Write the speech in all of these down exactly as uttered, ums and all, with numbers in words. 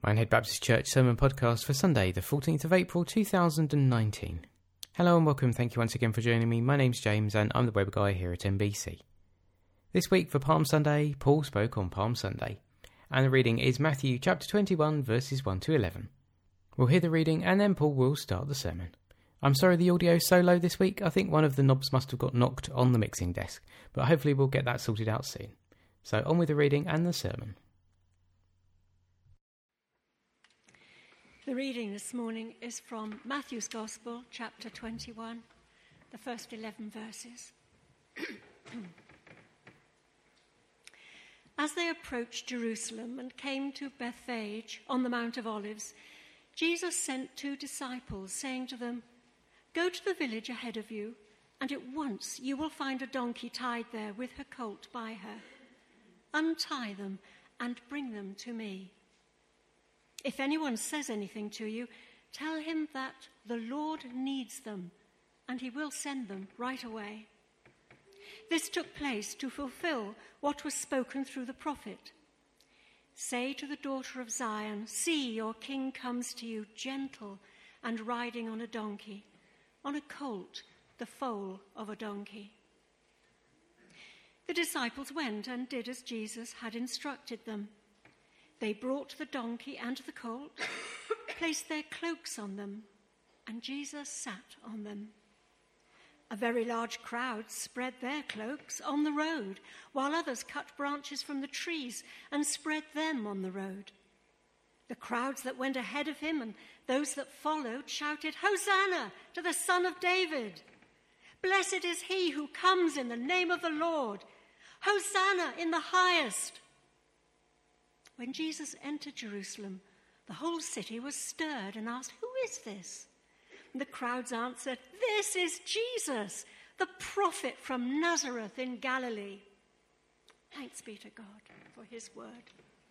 Minehead Baptist Church Sermon Podcast for Sunday, the fourteenth of April two thousand nineteen. Hello and welcome, thank you once again for joining me. My name's James and I'm the web guy here at M B C. This week for Palm Sunday, Paul spoke on Palm Sunday, and the reading is Matthew chapter twenty-one verses one to eleven. We'll hear the reading and then Paul will start the sermon. I'm sorry the audio's so low this week, I think one of the knobs must have got knocked on the mixing desk, but hopefully we'll get that sorted out soon. So on with the reading and the sermon. The reading this morning is from Matthew's Gospel, chapter twenty-one, the first eleven verses. As they approached Jerusalem and came to Bethphage on the Mount of Olives, Jesus sent two disciples, saying to them, "Go to the village ahead of you, and at once you will find a donkey tied there with her colt by her. Untie them and bring them to me. If anyone says anything to you, tell him that the Lord needs them, and he will send them right away." This took place to fulfill what was spoken through the prophet. "Say to the daughter of Zion, see, your king comes to you gentle and riding on a donkey, on a colt, the foal of a donkey." The disciples went and did as Jesus had instructed them. They brought the donkey and the colt, placed their cloaks on them, and Jesus sat on them. A very large crowd spread their cloaks on the road, while others cut branches from the trees and spread them on the road. The crowds that went ahead of him and those that followed shouted, "Hosanna to the Son of David! Blessed is he who comes in the name of the Lord! Hosanna in the highest!" When Jesus entered Jerusalem, the whole city was stirred and asked, "Who is this?" And the crowds answered, "This is Jesus, the prophet from Nazareth in Galilee." Thanks be to God for his word.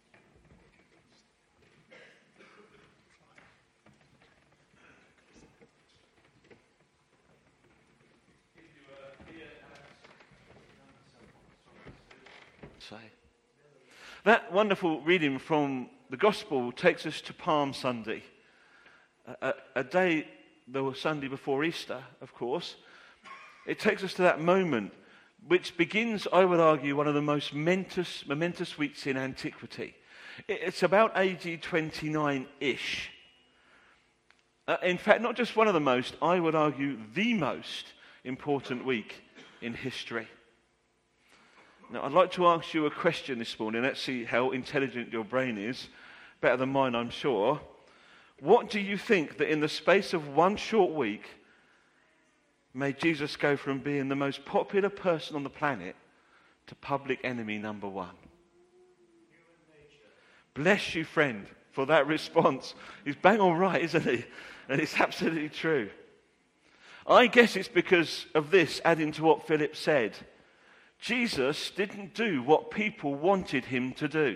Say. That wonderful reading from the Gospel takes us to Palm Sunday, a, a, a day, the Sunday before Easter, of course. It takes us to that moment which begins, I would argue, one of the most momentous, momentous weeks in antiquity. It, it's about A D twenty-nine-ish. Uh, in fact, not just one of the most, I would argue the most important week in history. Now, I'd like to ask you a question this morning. Let's see how intelligent your brain is. Better than mine, I'm sure. What do you think that in the space of one short week made Jesus go from being the most popular person on the planet to public enemy number one? Bless you, friend, for that response. He's bang on right, isn't he? And it's absolutely true. I guess it's because of this, adding to what Philip said. Jesus didn't do what people wanted him to do.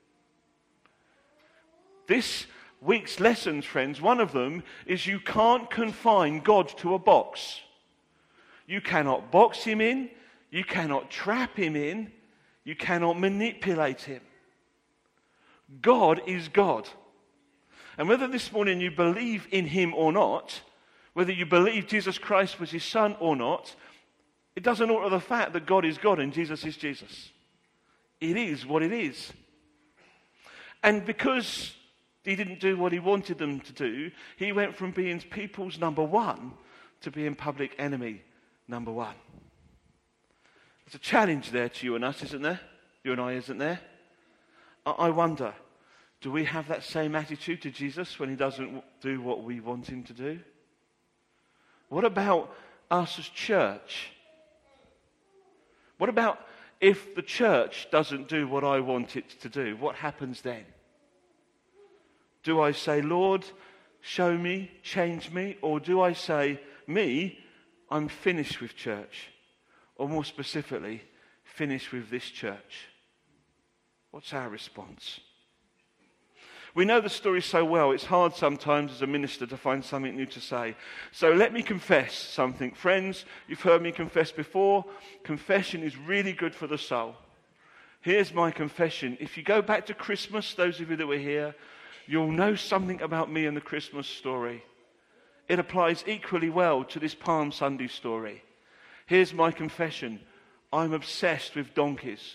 This week's lessons, friends, one of them is you can't confine God to a box. You cannot box him in, you cannot trap him in, you cannot manipulate him. God is God. And whether this morning you believe in him or not, whether you believe Jesus Christ was his son or not, it doesn't alter the fact that God is God and Jesus is Jesus. It is what it is. And because he didn't do what he wanted them to do, he went from being people's number one to being public enemy number one. There's a challenge there to you and us, isn't there? You and I, isn't there? I wonder, do we have that same attitude to Jesus when he doesn't do what we want him to do? What about us as church? What about if the church doesn't do what I want it to do? What happens then? Do I say, "Lord, show me, change me," or do I say, "Me, I'm finished with church," or more specifically, finished with this church? What's our response? We know the story so well, it's hard sometimes as a minister to find something new to say. So let me confess something. Friends, you've heard me confess before. Confession is really good for the soul. Here's my confession. If you go back to Christmas, those of you that were here, you'll know something about me in the Christmas story. It applies equally well to this Palm Sunday story. Here's my confession. I'm obsessed with donkeys.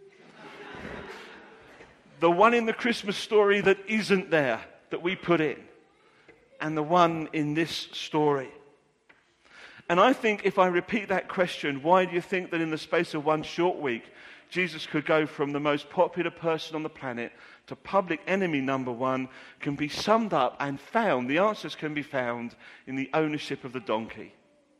The one in the Christmas story that isn't there, that we put in, and the one in this story. And I think if I repeat that question, why do you think that in the space of one short week, Jesus could go from the most popular person on the planet to public enemy number one, can be summed up and found, the answers can be found in the ownership of the donkey.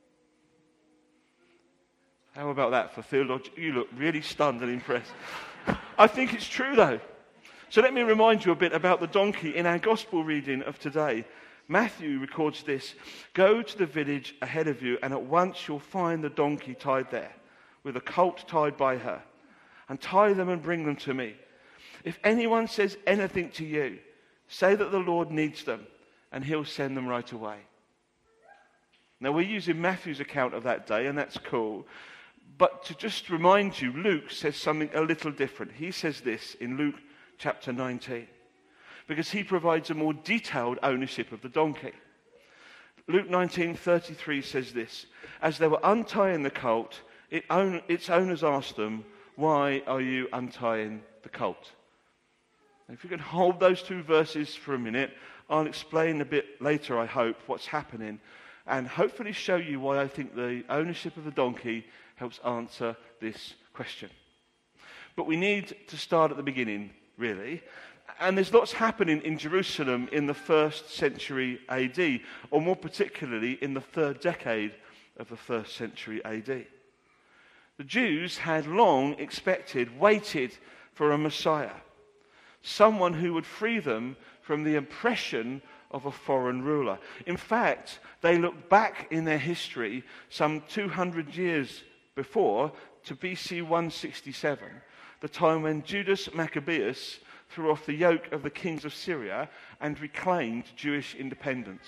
How about that for theology? You look really stunned and impressed. I think it's true though. So let me remind you a bit about the donkey in our gospel reading of today. Matthew records this: "Go to the village ahead of you, and at once you'll find the donkey tied there, with a colt tied by her. And tie them and bring them to me. If anyone says anything to you, say that the Lord needs them, and he'll send them right away." Now we're using Matthew's account of that day, and that's cool. But to just remind you, Luke says something a little different. He says this in Luke chapter nineteen, because he provides a more detailed ownership of the donkey. Luke nineteen thirty-three says this: "As they were untying the colt, it own, its owners asked them, 'Why are you untying the colt?'" Now, if you can hold those two verses for a minute, I'll explain a bit later, I hope, what's happening, and hopefully show you why I think the ownership of the donkey helps answer this question. But we need to start at the beginning, really. And there's lots happening in Jerusalem in the first century A D, or more particularly in the third decade of the first century A D. The Jews had long expected, waited for a Messiah, someone who would free them from the oppression of a foreign ruler. In fact, they looked back in their history some two hundred years before to B C one sixty-seven, the time when Judas Maccabeus threw off the yoke of the kings of Syria and reclaimed Jewish independence.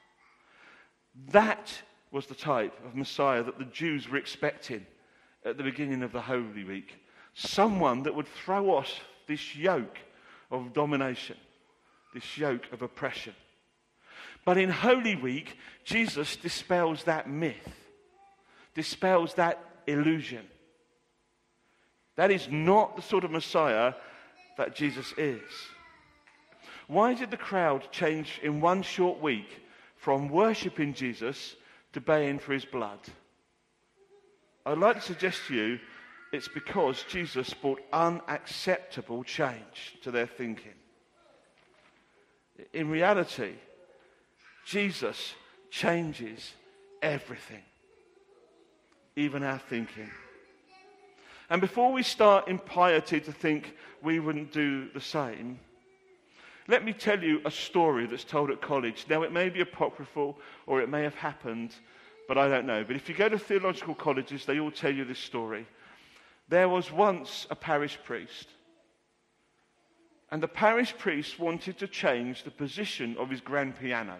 That was the type of Messiah that the Jews were expecting at the beginning of the Holy Week. Someone that would throw off this yoke of domination, this yoke of oppression. But in Holy Week, Jesus dispels that myth, dispels that illusion. That is not the sort of Messiah that Jesus is. Why did the crowd change in one short week from worshipping Jesus to baying for his blood? I'd like to suggest to you it's because Jesus brought unacceptable change to their thinking. In reality, Jesus changes everything, even our thinking. And before we start in piety to think we wouldn't do the same, let me tell you a story that's told at college. Now, it may be apocryphal or it may have happened, but I don't know. But if you go to theological colleges, they all tell you this story. There was once a parish priest, and the parish priest wanted to change the position of his grand piano.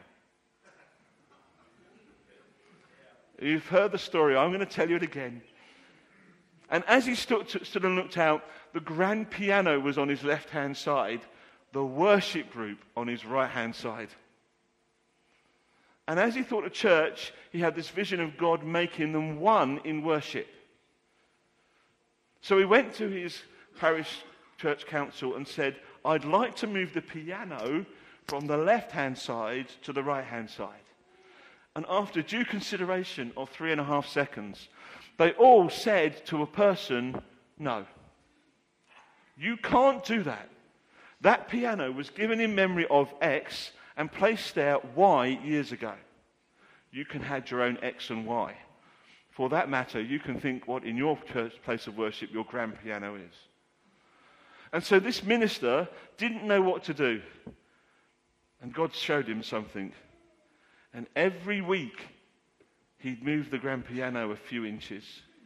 You've heard the story. I'm going to tell you it again. And as he stood, stood and looked out, the grand piano was on his left-hand side, the worship group on his right-hand side. And as he thought of church, he had this vision of God making them one in worship. So he went to his parish church council and said, "I'd like to move the piano from the left-hand side to the right-hand side." And after due consideration of three and a half seconds, they all said to a person, "No, you can't do that. That piano was given in memory of X and placed there Y years ago. You can have your own X and Y. For that matter, you can think what in your church place of worship your grand piano is." And so this minister didn't know what to do. And God showed him something. And every week, he'd move the grand piano a few inches.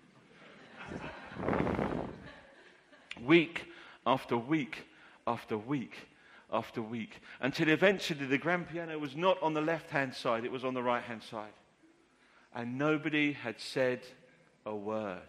Week after week after week after week. Until eventually the grand piano was not on the left-hand side, it was on the right-hand side. And nobody had said a word.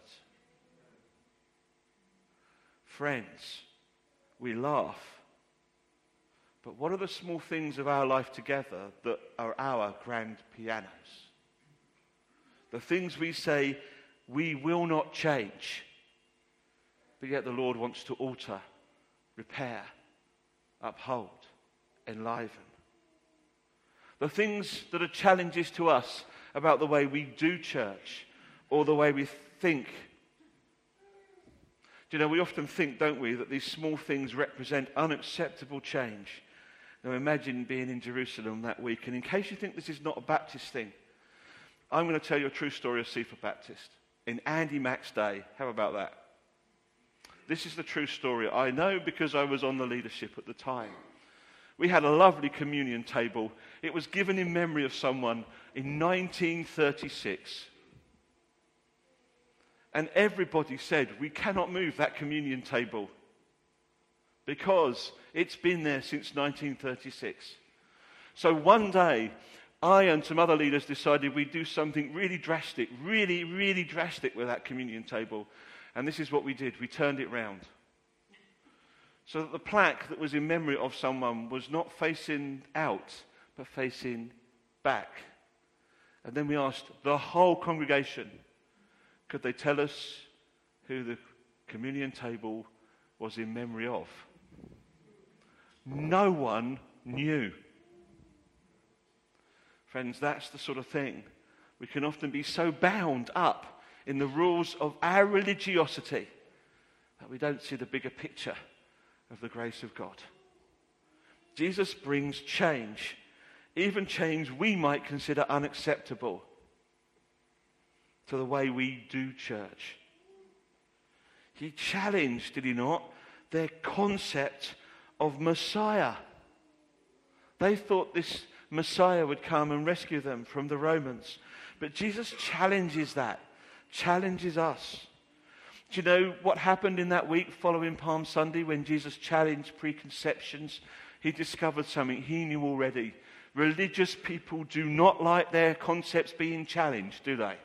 Friends, we laugh. But what are the small things of our life together that are our grand pianos? The things we say we will not change, but yet the Lord wants to alter, repair, uphold, enliven. The things that are challenges to us about the way we do church or the way we think. Do you know, we often think, don't we, that these small things represent unacceptable change. Now imagine being in Jerusalem that week, and in case you think this is not a Baptist thing, I'm going to tell you a true story of Seaford Baptist in Andy Mack's day. How about that? This is the true story. I know because I was on the leadership at the time. We had a lovely communion table. It was given in memory of someone in nineteen thirty-six. And everybody said, we cannot move that communion table because it's been there since nineteen thirty-six. So one day, I and some other leaders decided we'd do something really drastic, really, really drastic with that communion table. And this is what we did. We turned it round. So that the plaque that was in memory of someone was not facing out, but facing back. And then we asked the whole congregation, could they tell us who the communion table was in memory of? No one knew. Friends, that's the sort of thing. We can often be so bound up in the rules of our religiosity that we don't see the bigger picture of the grace of God. Jesus brings change, even change we might consider unacceptable, to the way we do church. He challenged, did he not, their concept of Messiah. They thought this Messiah would come and rescue them from the Romans. But Jesus challenges that, challenges us. Do you know what happened in that week following Palm Sunday when Jesus challenged preconceptions? He discovered something he knew already. Religious people do not like their concepts being challenged, do they?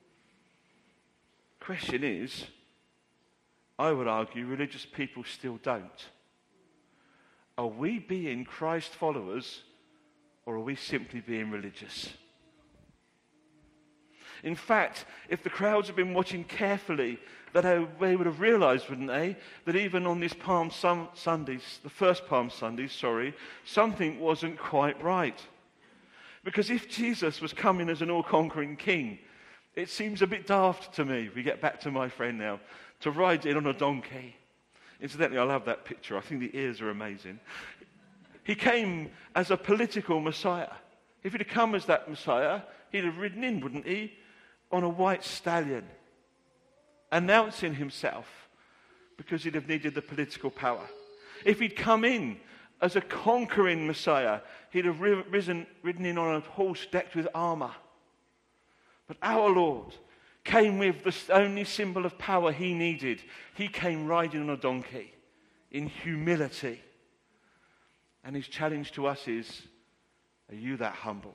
Question is, I would argue religious people still don't. Are we being Christ followers, or are we simply being religious? In fact, if the crowds had been watching carefully, that they would have realized, wouldn't they, that even on this Palm Sundays, the first Palm Sundays, sorry, something wasn't quite right. Because if Jesus was coming as an all-conquering king, it seems a bit daft to me, we get back to my friend now, to ride in on a donkey. Incidentally, I love that picture. I think the ears are amazing. He came as a political Messiah. If he'd have come as that Messiah, he'd have ridden in, wouldn't he, on a white stallion, announcing himself, because he'd have needed the political power. If he'd come in as a conquering Messiah, he'd have risen, ridden in on a horse decked with armor. But our Lord came with the only symbol of power he needed. He came riding on a donkey in humility. And his challenge to us is, are you that humble?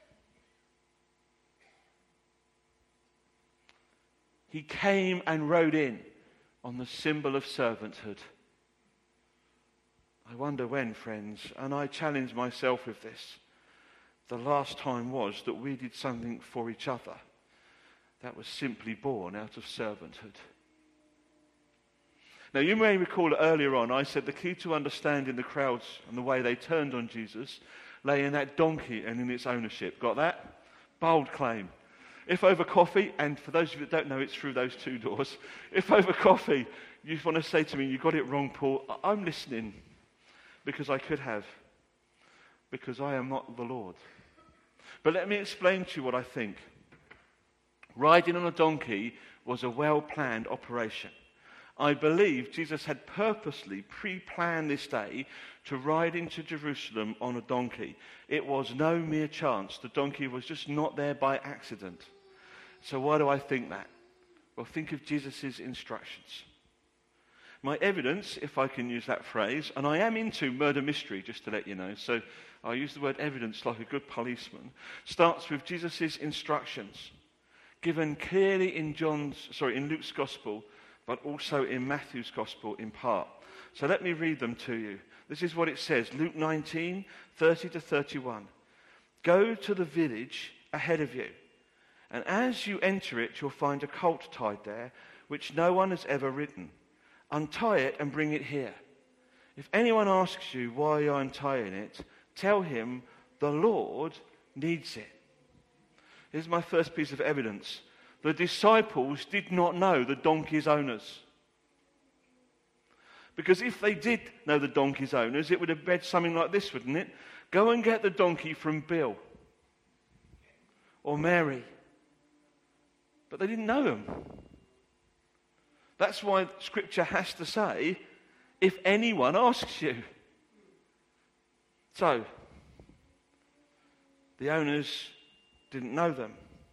He came and rode in on the symbol of servanthood. I wonder when, friends, and I challenge myself with this, the last time was that we did something for each other that was simply born out of servanthood. Now, you may recall earlier on, I said the key to understanding the crowds and the way they turned on Jesus lay in that donkey and in its ownership. Got that? Bold claim. If over coffee, and for those of you that don't know, it's through those two doors. If over coffee you want to say to me, you got it wrong, Paul, I'm listening, because I could have, because I am not the Lord. But let me explain to you what I think. Riding on a donkey was a well-planned operation. I believe Jesus had purposely pre-planned this day to ride into Jerusalem on a donkey. It was no mere chance. The donkey was just not there by accident. So why do I think that? Well, think of Jesus' instructions. My evidence, if I can use that phrase, and I am into murder mystery, just to let you know, so I use the word evidence like a good policeman, starts with Jesus' instructions, given clearly in John's, sorry, in Luke's Gospel, but also in Matthew's Gospel in part. So let me read them to you. This is what it says, Luke nineteen, thirty to thirty-one. Go to the village ahead of you, and as you enter it, you'll find a colt tied there, which no one has ever ridden. Untie it and bring it here. If anyone asks you why you're untying it, tell him the Lord needs it. Here's my first piece of evidence. The disciples did not know the donkey's owners. Because if they did know the donkey's owners, it would have read something like this, wouldn't it? Go and get the donkey from Bill or Mary. But they didn't know them. That's why Scripture has to say, if anyone asks you. So, the owners didn't know them.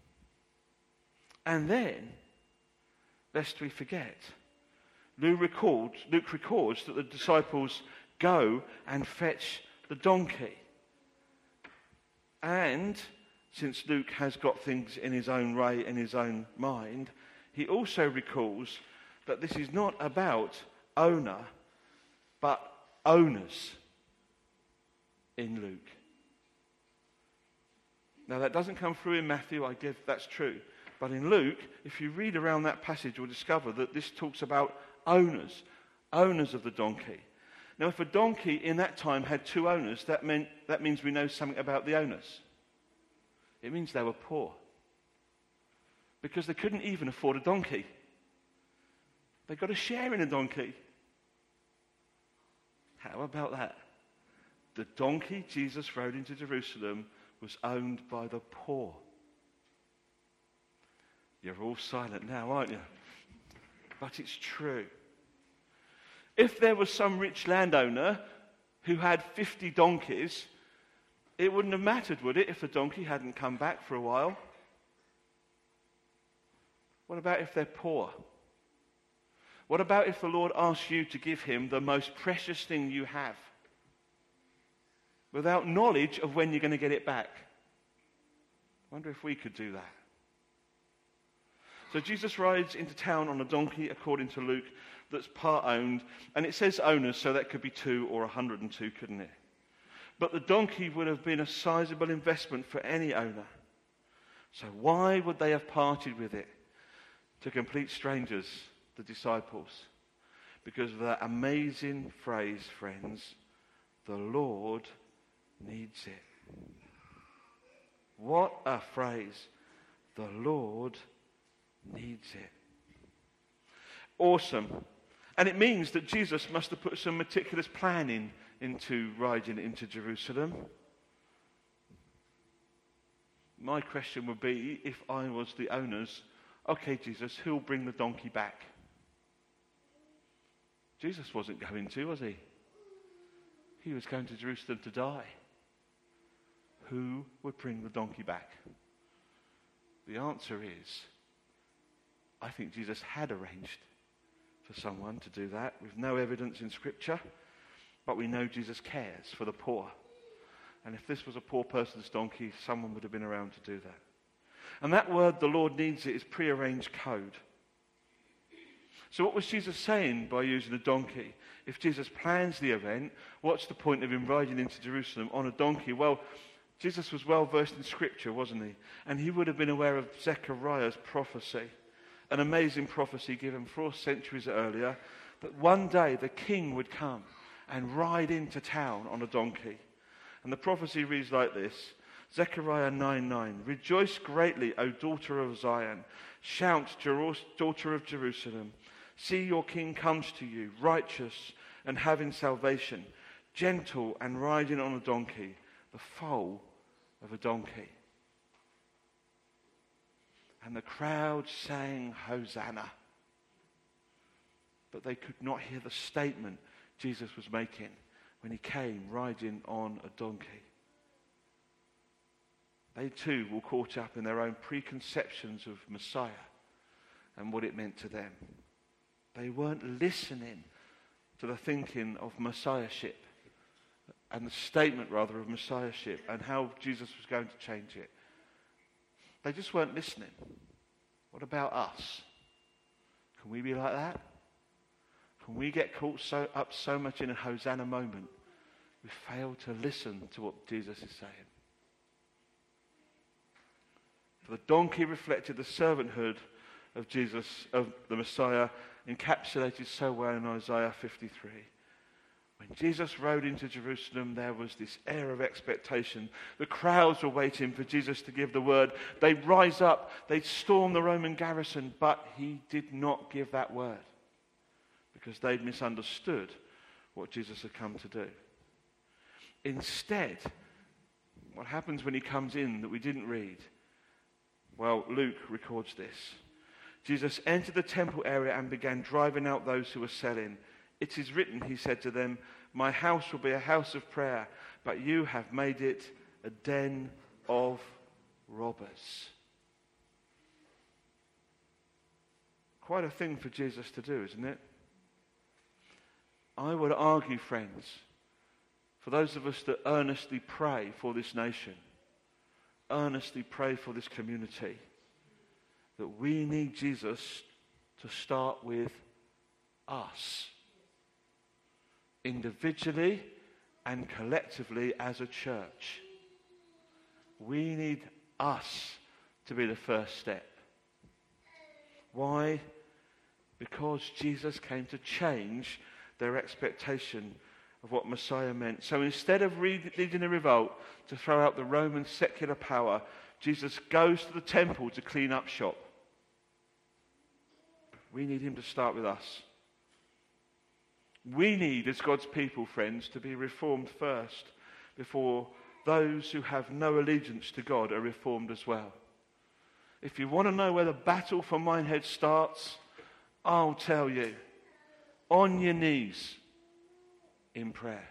And then, lest we forget, Luke records, Luke records that the disciples go and fetch the donkey. And, since Luke has got things in his own way, in his own mind, he also recalls that this is not about owner, but owners in Luke. Now that doesn't come through in Matthew, I give that's true. But in Luke, if you read around that passage, you'll discover that this talks about owners, owners of the donkey. Now if a donkey in that time had two owners, that meant that means we know something about the owners. It means they were poor. Because they couldn't even afford a donkey. They got a share in a donkey. How about that? The donkey Jesus rode into Jerusalem was owned by the poor. You're all silent now, aren't you? But it's true. If there was some rich landowner who had fifty donkeys, it wouldn't have mattered, would it, if the donkey hadn't come back for a while? What about if they're poor? What about if the Lord asks you to give him the most precious thing you have without knowledge of when you're going to get it back? I wonder if we could do that. So Jesus rides into town on a donkey, according to Luke, that's part owned. And it says owners, so that could be two or a hundred and two, couldn't it? But the donkey would have been a sizable investment for any owner. So why would they have parted with it to complete strangers, the disciples? Because of that amazing phrase, friends, the Lord needs it. What a phrase. The Lord needs it. Awesome. And it means that Jesus must have put some meticulous planning into riding into Jerusalem. My question would be, if I was the owners, okay, Jesus, who'll bring the donkey back? Jesus wasn't going to, was he? He was going to Jerusalem to die. Who would bring the donkey back? The answer is, I think Jesus had arranged for someone to do that, with no evidence in Scripture, but we know Jesus cares for the poor. And if this was a poor person's donkey, someone would have been around to do that. And that word, the Lord needs it, is prearranged code. So what was Jesus saying by using a donkey? If Jesus plans the event, what's the point of him riding into Jerusalem on a donkey? Well, Jesus was well versed in Scripture, wasn't he? And he would have been aware of Zechariah's prophecy, an amazing prophecy given four centuries earlier, that one day the king would come and ride into town on a donkey. And the prophecy reads like this, Zechariah nine nine, Rejoice greatly, O daughter of Zion. Shout, daughter of Jerusalem. See, your king comes to you, righteous and having salvation, gentle and riding on a donkey, the foal of a donkey. And the crowd sang Hosanna. But they could not hear the statement Jesus was making when he came riding on a donkey. They too were caught up in their own preconceptions of Messiah and what it meant to them. They weren't listening to the thinking of Messiahship and the statement, rather, of Messiahship and how Jesus was going to change it. They just weren't listening. What about us? Can we be like that? Can we get caught so up so much in a Hosanna moment We fail to listen to what Jesus is saying. For the donkey reflected the servanthood of Jesus, of the Messiah, encapsulated so well in Isaiah fifty-three. When Jesus rode into Jerusalem, there was this air of expectation. The crowds were waiting for Jesus to give the word. They'd rise up, they'd storm the Roman garrison, but he did not give that word because they'd misunderstood what Jesus had come to do. Instead, what happens when he comes in that we didn't read? Well, Luke records this. Jesus entered the temple area and began driving out those who were selling. It is written, he said to them, my house will be a house of prayer, but you have made it a den of robbers. Quite a thing for Jesus to do, isn't it? I would argue, friends, for those of us that earnestly pray for this nation, earnestly pray for this community, that we need Jesus to start with us. Individually and collectively as a church. We need us to be the first step. Why? Because Jesus came to change their expectation of what Messiah meant. So instead of leading a revolt to throw out the Roman secular power, Jesus goes to the temple to clean up shop. We need him to start with us. We need, as God's people, friends, to be reformed first before those who have no allegiance to God are reformed as well. If you want to know where the battle for Minehead starts, I'll tell you. On your knees in prayer.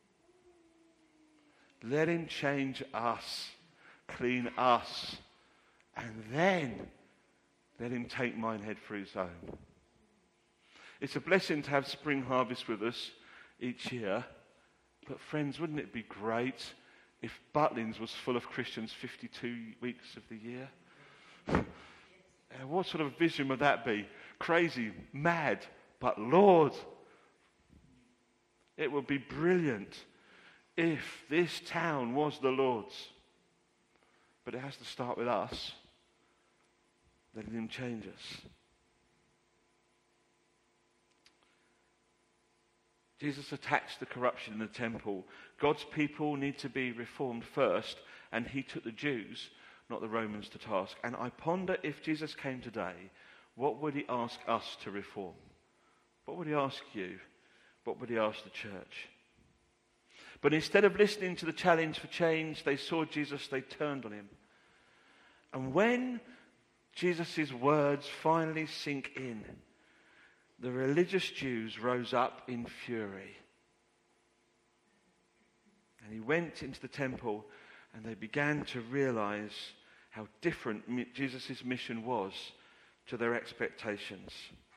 Let him change us, clean us, and then let him take Minehead for his own. It's a blessing to have Spring Harvest with us each year. But friends, wouldn't it be great if Butlins was full of Christians fifty-two weeks of the year? What sort of vision would that be? Crazy, mad, but Lord, it would be brilliant if this town was the Lord's. But it has to start with us, letting him change us. Jesus attacks the corruption in the temple. God's people need to be reformed first, and he took the Jews, not the Romans, to task. And I ponder, if Jesus came today, what would he ask us to reform? What would he ask you? What would he ask the church? But instead of listening to the challenge for change, they saw Jesus, they turned on him. And when Jesus' words finally sink in, the religious Jews rose up in fury. And he went into the temple and they began to realize how different Jesus' mission was to their expectations.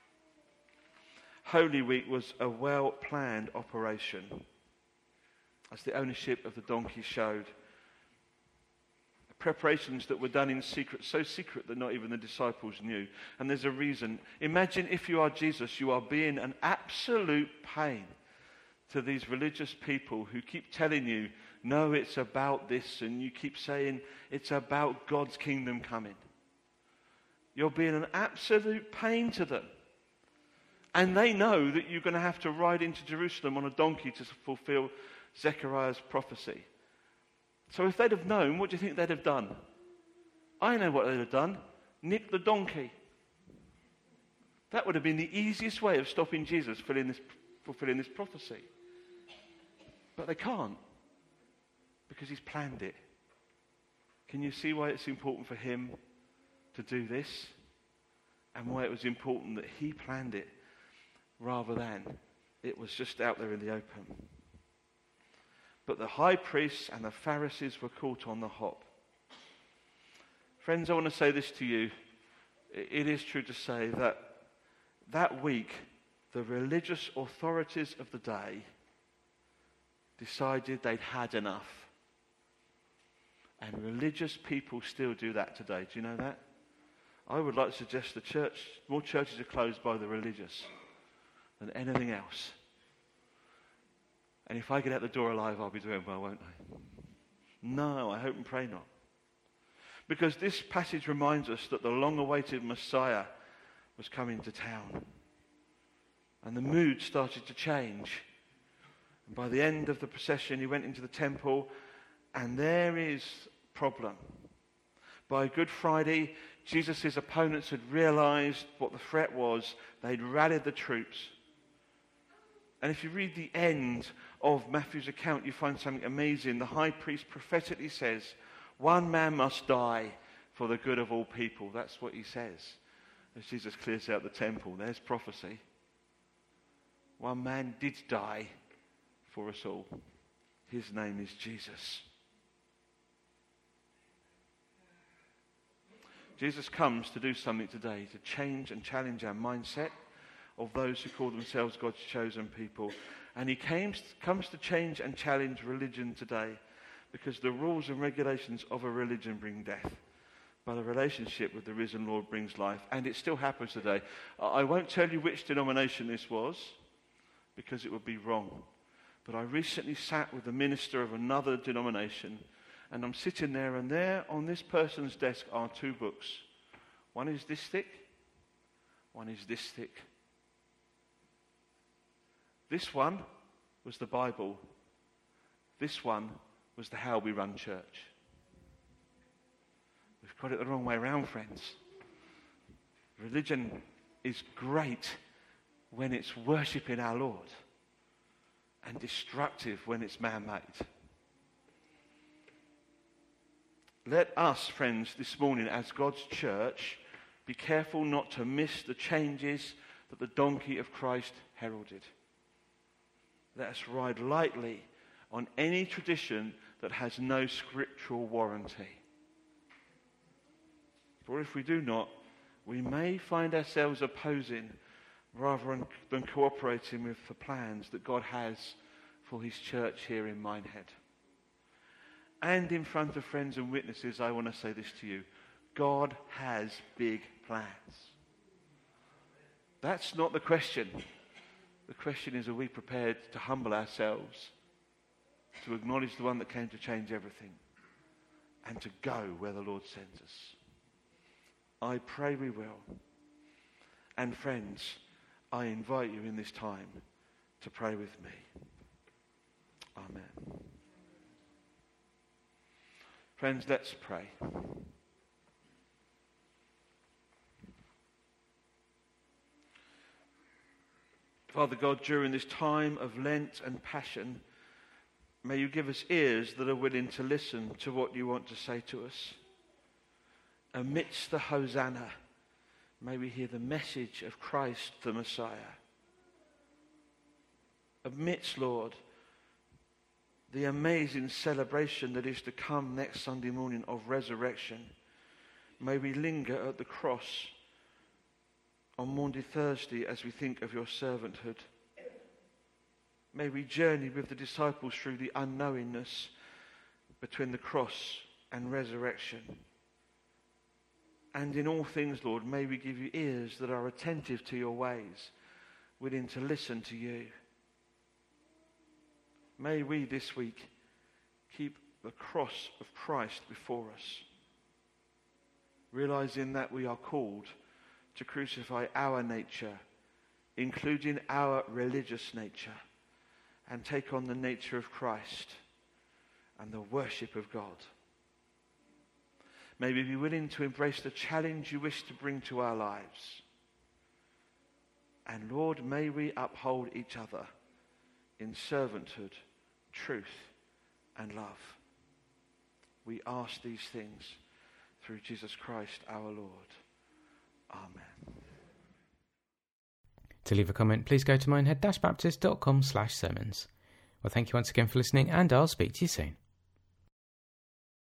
Holy Week was a well-planned operation, as the ownership of the donkey showed. Preparations that were done in secret, so secret that not even the disciples knew. And there's a reason. Imagine if you are Jesus, you are being an absolute pain to these religious people who keep telling you, no, it's about this, and you keep saying it's about God's kingdom coming. You're being an absolute pain to them. And they know that you're going to have to ride into Jerusalem on a donkey to fulfill Zechariah's prophecy. So if they'd have known, what do you think they'd have done? I know what they'd have done. Nick the donkey. That would have been the easiest way of stopping Jesus fulfilling this, fulfilling this prophecy. But they can't, because he's planned it. Can you see why it's important for him to do this? And why it was important that he planned it rather than it was just out there in the open. But the high priests and the Pharisees were caught on the hop. Friends, I want to say this to you. It is true to say that that week, the religious authorities of the day decided they'd had enough. And religious people still do that today. Do you know that? I would like to suggest the church, more churches are closed by the religious than anything else. And if I get out the door alive, I'll be doing well, won't I? No, I hope and pray not. Because this passage reminds us that the long-awaited Messiah was coming to town. And the mood started to change. And by the end of the procession, he went into the temple, and there is a problem. By Good Friday, Jesus' opponents had realized what the threat was. They'd rallied the troops. And if you read the end of Matthew's account, you find something amazing. The high priest prophetically says, one man must die for the good of all people. That's what he says. As Jesus clears out the temple, there's prophecy. One man did die for us all. His name is Jesus. Jesus comes to do something today, to change and challenge our mindset of those who call themselves God's chosen people. And he came, comes to change and challenge religion today, because the rules and regulations of a religion bring death, but a relationship with the risen Lord brings life. And it still happens today. I won't tell you which denomination this was, because it would be wrong. But I recently sat with the minister of another denomination, and I'm sitting there, and there on this person's desk are two books. One is this thick, one is this thick. This one was the Bible. This one was the How We Run Church. We've got it the wrong way around, friends. Religion is great when it's worshipping our Lord, and destructive when it's man-made. Let us, friends, this morning as God's church, be careful not to miss the changes that the donkey of Christ heralded. Let us ride lightly on any tradition that has no scriptural warranty. For if we do not, we may find ourselves opposing rather than cooperating with the plans that God has for his church here in Minehead. And in front of friends and witnesses, I want to say this to you. God has big plans. That's not the question. The question is, are we prepared to humble ourselves, to acknowledge the one that came to change everything, and to go where the Lord sends us? I pray we will. And friends, I invite you in this time to pray with me. Amen. Friends, let's pray. Father God, during this time of Lent and Passion, may you give us ears that are willing to listen to what you want to say to us. Amidst the Hosanna, may we hear the message of Christ the Messiah. Amidst, Lord, the amazing celebration that is to come next Sunday morning of resurrection, may we linger at the cross on Maundy Thursday as we think of your servanthood. May we journey with the disciples through the unknowingness between the cross and resurrection. And in all things, Lord, may we give you ears that are attentive to your ways, willing to listen to you. May we this week keep the cross of Christ before us, realizing that we are called to crucify our nature, including our religious nature, and take on the nature of Christ and the worship of God. May we be willing to embrace the challenge you wish to bring to our lives. And Lord, may we uphold each other in servanthood, truth, and love. We ask these things through Jesus Christ our Lord. Amen. To leave a comment, please go to minehead dash baptist dot com slash sermons. Well, thank you once again for listening, and I'll speak to you soon.